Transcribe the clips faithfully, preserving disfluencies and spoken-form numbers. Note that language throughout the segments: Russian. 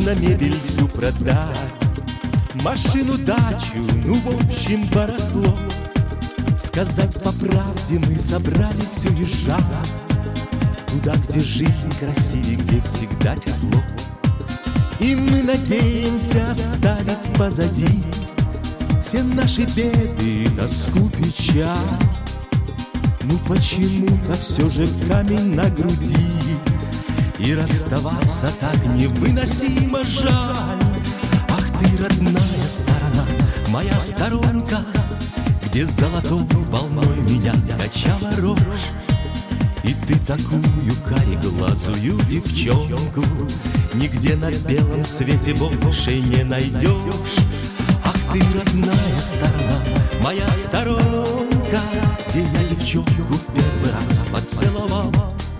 на мебель всю продать, машину, дачу, ну в общем барахло. Сказать по правде, мы собрались уезжать туда, где жизнь красивее, где всегда тепло. И мы надеемся оставить позади все наши беды, тоску, печаль. Ну почему-то все же камень на груди, и расставаться так невыносимо жаль. Ах ты, родная сторона, моя сторонка, где золотой волной меня качала рожь. И ты такую кареглазую девчонку нигде на белом свете больше не найдешь. Ах ты, родная сторона, моя сторонка, где я девчонку в первый раз поцеловал.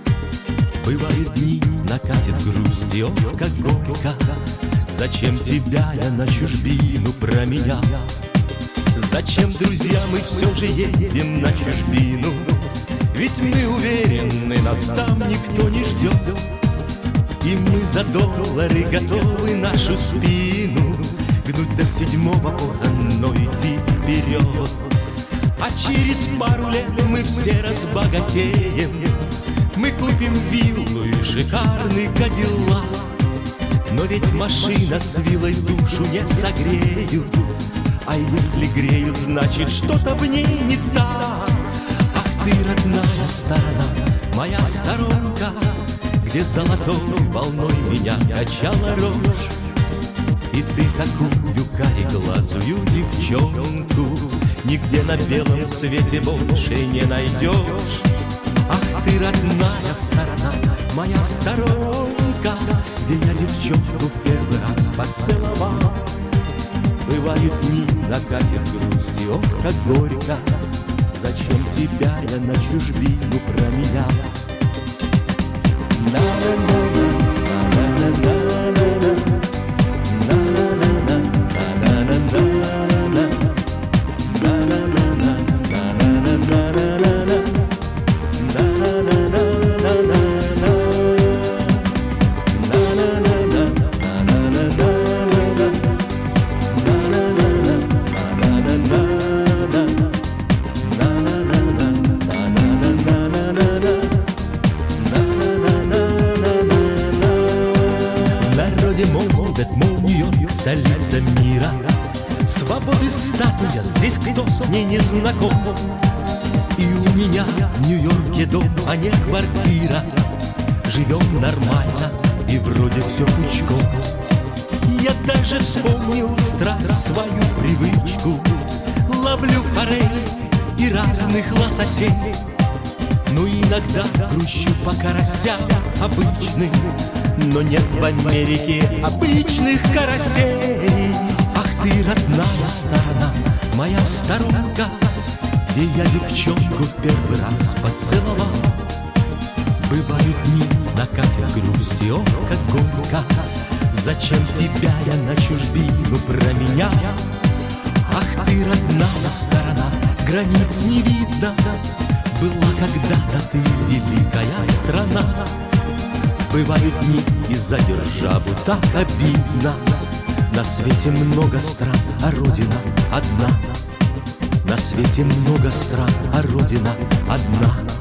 Бывают дни, накатит грусть, и ох, как горько, зачем тебя я на чужбину променял? Зачем, друзья, мы все же едем на чужбину? Ведь мы уверены, нас там никто не ждет. И мы за доллары готовы нашу спину гнуть до седьмого пота, но идти вперед. А через пару лет мы все разбогатеем, мы купим виллу и шикарный кадиллак. Но ведь машина с виллой душу не согреют, а если греют, значит что-то в ней не так. Ах ты, родная сторона, моя сторонка, где золотой волной меня качала рожь. И ты такую кареглазую девчонку нигде на белом свете больше не найдешь. Ах ты, родная сторона, моя сторонка, где я девчонку в первый раз поцеловал. Бывают дни, накатит грусть, и ох, как горько, зачем тебя я на чужбину променял? Молодец, мол, Нью-Йорк, столица мира, свободы статуя, здесь кто с ней не знаком. И у меня в Нью-Йорке дом, а не квартира. Живем нормально и вроде все пучком. Я даже вспомнил страсть, свою привычку. Ловлю форель и разных лососей, но иногда грущу по карасям обычным. Но нет в Америке обычных карасей. Ах ты, родная сторона, моя сторонка, где я девчонку в первый раз поцеловал. Бывают дни, накатит грусть, и ох, как горько, зачем тебя я на чужбину променял? Ах ты, родная сторона, границ не видно, была когда-то ты великая страна. Бывают дни, и за державу так обидно. На свете много стран, а родина одна. На свете много стран, а родина одна.